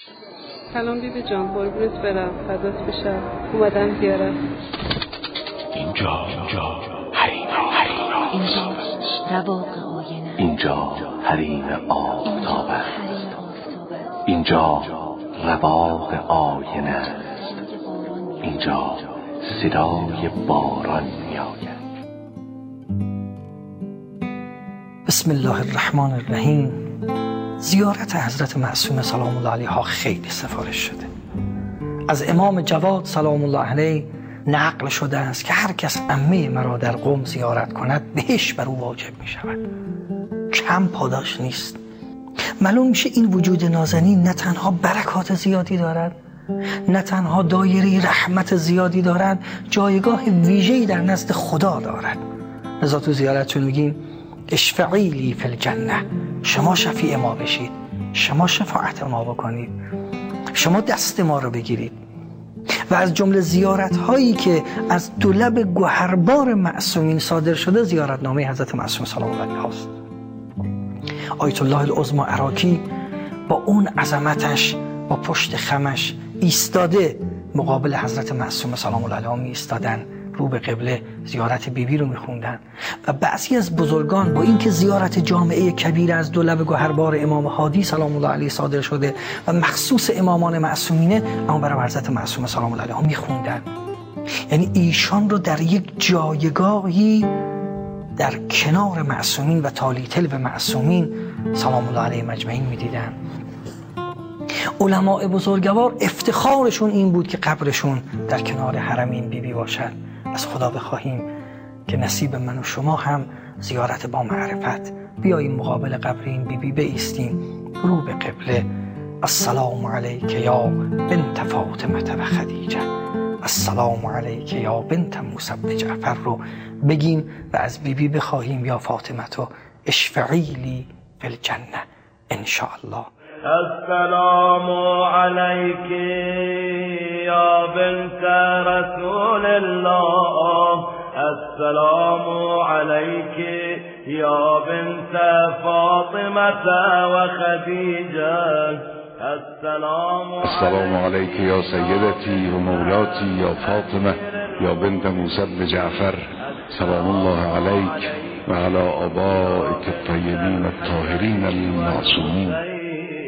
سلام بیبی جان، قربونت برم، فدات بشم، اومدم زیارت. اینجا رواق آینه، اینجا حریم آفتاب است، اینجا رواق آینه است، اینجا صدای باران میآید. بسم الله الرحمن الرحیم. زیارت حضرت معصومه سلام الله علیها خیلی سفارش شده. از امام جواد سلام الله علیه نقل شده است که هر کس عمه مرا در قم زیارت کند بهش بر او واجب می شود. کم پاداش نیست. معلوم میشه این وجود نازنین نه تنها برکات زیادی دارد، نه تنها دایره رحمت زیادی دارد، جایگاه ویژه‌ای در نزد خدا دارد. لذا تو زیارتشون میگیم اشفعی لی فی الجنه، شما شفیع ما بشید، شما شفاعت ما بکنید، شما دست ما رو بگیرید. و از جمله زیارت هایی که از دو لب گوهربار معصومین صادر شده زیارتنامه حضرت معصومه سلام الله علیها است. آیت الله العظمی عراقی با اون عظمتش، با پشت خمش ایستاده مقابل حضرت معصومه سلام الله علیها می ایستادن، رو به قبله زیارت بیبی رو میخوندن. و بعضی از بزرگان با اینکه زیارت جامعه کبیر از دو لب گوهربار امام هادی سلام الله علیه صادر شده و مخصوص امامان معصومینه، اما برای حضرت معصومه سلام الله علیها میخوندن. یعنی ایشان رو در یک جایگاهی در کنار معصومین و تالیتل و معصومین سلام الله علیه مجمعین میدیدن. علماء بزرگوار افتخارشون این بود که قبرشون در کنار حرمین بیبی باشد. از خدا بخواهیم که نصیب من و شما هم زیارت با معرفت بیاییم مقابل قبر این بیبی بایستیم، رو به قبله. السلام علیک یا بنت فاطمه و خدیجه، السلام علیک یا بنت موسی بن جعفر رو بگیم و از بیبی بخواهیم یا فاطمه تو اشفعی لی فی الجنه ان شاء الله. السلام عليك يا بنت رسول الله، السلام عليك يا بنت فاطمة وخديجة، السلام عليك يا سيدتي ومولاتي يا فاطمة يا بنت موسى بن جعفر، سلام الله عليك وعلى آبائك الطيبين الطاهرين المعصومين.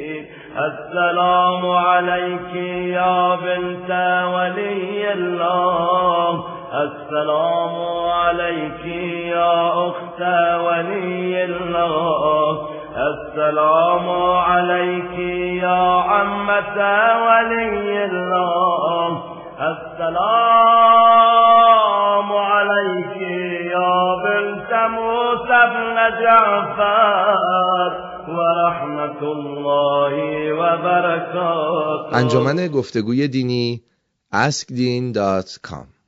السلام عليك يا بنت ولي الله، السلام عليك يا أخت ولي الله، السلام عليك يا عمة ولي الله، السلام عليك يا بنت موسى بن جعفر ورحمة الله وبركاته. انجمن گفتگوی دینی askdeen.com